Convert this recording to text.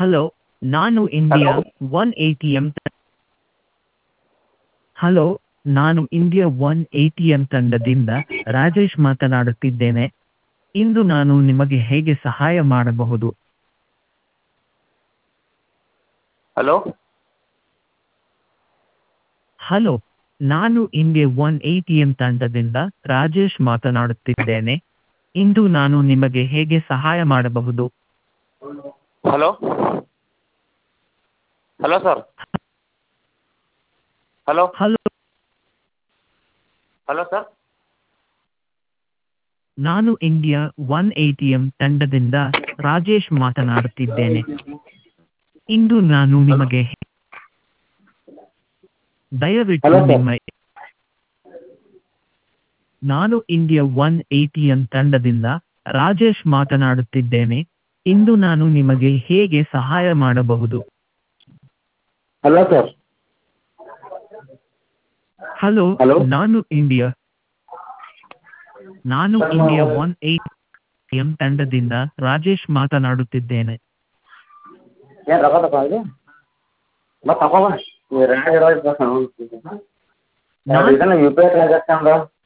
Hello ನಾನು India hello one A T M hello ನಾನು India one A T M ತಂಡದಿಂದ ರಾಜೇಶ್ ಮಾತನಾಡುತ್ತಿದ್ದೇನೆ. ಇಂದು ನಾನು ನಿಮಗೆ ಹೇಗೆ ಸಹಾಯ ಮಾಡಬಹುದು? ಹಲೋ ಹಲೋ ನಾನು India one A T M ತಂಡದಿಂದ ರಾಜೇಶ್ ಮಾತನಾಡುತ್ತಿದ್ದೇನೆ. ಇಂದು ನಾನು ನಿಮಗೆ ಹೇಗೆ ಸಹಾಯ ಮಾಡಬಹುದು? Hello hello sir hello hello hello sir ನಾನು India one A T M ತಂಡದಿಂದ ರಾಜೇಶ್ ಮಾತನಾಡುತ್ತಿದ್ದೇನೆ. ಇಂದು ನಾನು ಹಲೋ ನಿಮಗೆ ದಯವಿಟ್ಟು ಹಲೋ ಸರ್ ನಿಮ್ಮ ನಾನು India one A T M ತಂಡದಿಂದ ರಾಜೇಶ್ ಮಾತನಾಡುತ್ತಿದ್ದೇನೆ. ಇಂದು ನಾನು ನಿಮಗೆ ಹೇಗೆ ಸಹಾಯ ಮಾಡಬಹುದು? ಹಲೋ ಸರ್ ಹಲೋ ಹಲೋ ನಾನು India one A T M ತಂಡದಿಂದ ರಾಜೇಶ್ ಮಾತನಾಡುತ್ತಿದ್ದೇನೆ. ಏನು ರೊಕ್ಕ ತಗೊಂಡ್ರಿ ಮತ್ತೆ ತಗೊಂಬ ನಾನು ಇದನ್ನು ಯು ಪಿ ಐ ಟ್ರಾನ್ಸಾಕ್ಷನ್